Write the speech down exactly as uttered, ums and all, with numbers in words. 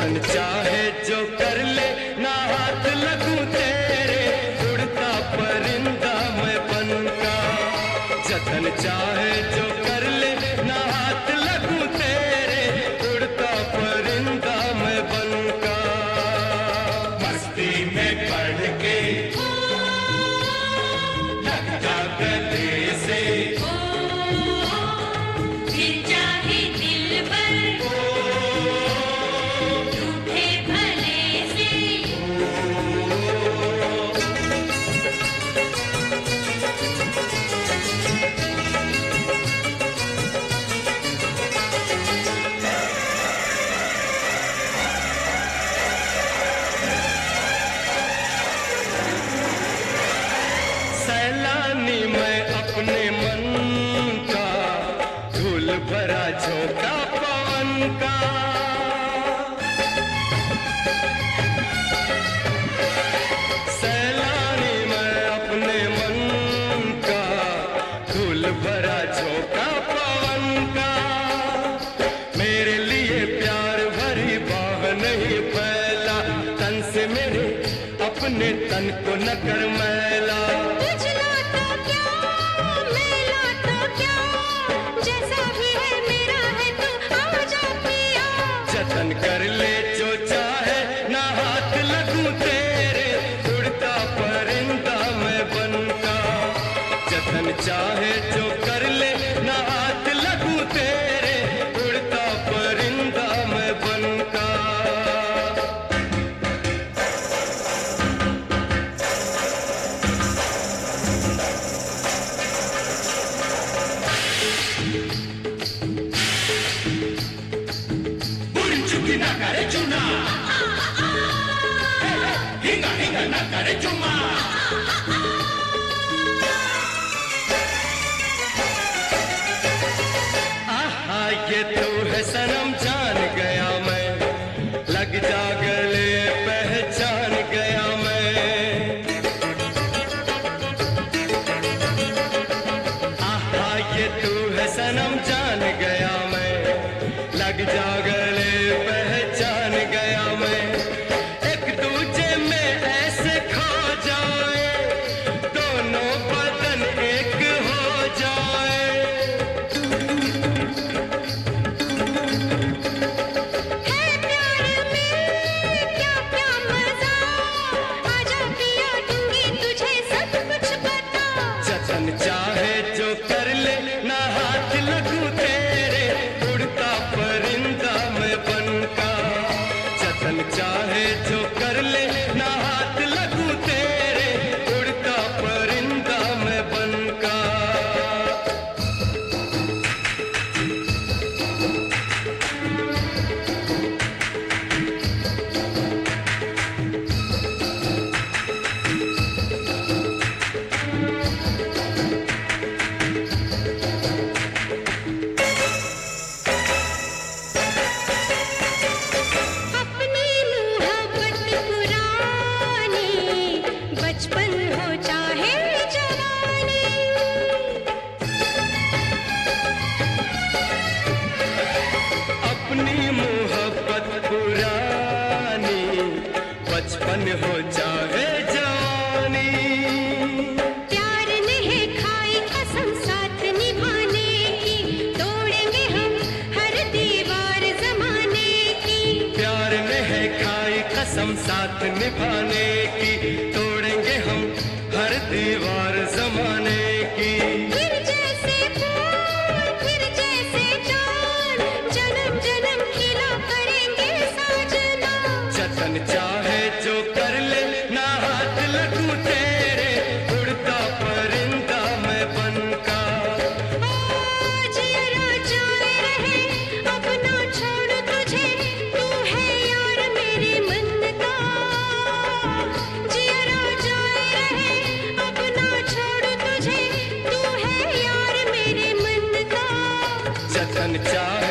जतन चाहे जो कर ले, ना हाथ लगूं तेरे, उड़ता परिंदा मैं बनका। जतन चाहे जो कर ले, ना हाथ लगूं तेरे, उड़ता परिंदा मैं बनका। मस्ती में पड़ के लग जा गले से, फिर चाहे दिलबर रूठे भले से। सैलानी मैं अपने मन का, धूल भरा झोंका पवन का। सैलानी मैं अपने मन का, धूल भरा झोंका पवन का। मेरे लिए प्यार भरी बाह नहीं फैला, तन से मेरे अपने तन को न कर मैला। उजला तो क्या, मैला तो क्या, जैसा भी है मेरा है तू आजा पिया। जतन कर ले जो चाहे, ना हाथ लगूं तेरे, उड़ता परिंदा मैं बनका। जतन चाहे जो कर ले, ना हाथ लगूं तेरे, उड़ता परिंदा मैं बनका। बुंचुकी ना करे चुना, हिंगा हिंगा ना करे चुम्मा। आहा ये तू है सनम, जान गया मैं, लग जा गले पहचान गया मैं। आहा ये तू है सनम, जान गया मैं, लग जा गले पहचान गया मैं। एक दूजे में ऐसे खो जाए, दोनों बदन एक हो जाए। है प्यार में क्या क्या मजा, आजा पिया दूंगी तुझे सब कुछ बता। जतन चाहे जो कर ले, ना हाथ लगूं तेरे, उड़ता परिंदा मैं बनका। जतन चाहे जो कर ले, ना हाथ लगूं तेरे, उड़ता परिंदा मैं बनका। अपनी मोहब्बत पुरानी, बचपन हो चाहे जवानी। अपनी मोहब्बत पुरानी, बचपन हो चाहे जवानी। प्यार ने है खाई कसम साथ निभाने की, तोड़ेंगे हम हर दीवार जमाने की। प्यार में है खाई कसम साथ निभाने की, तोड़ेंगे हम हर दीवार जमाने की। फिर जैसे फूल फिर जैसे चांद, जन्म जन्म खिला करेंगे साजना। जतन चाहे जो कर ले, ना हाथ लगूं तेरे, उड़ता परिंदा मैं बनका। आज जरा जाए रहे, अब ना छोड़ तुझे, तू है यार मेरे मन का। जरा जाए रहे, अब ना छोड़ तुझे, तू है यार मेरे मन का। जतन चाहे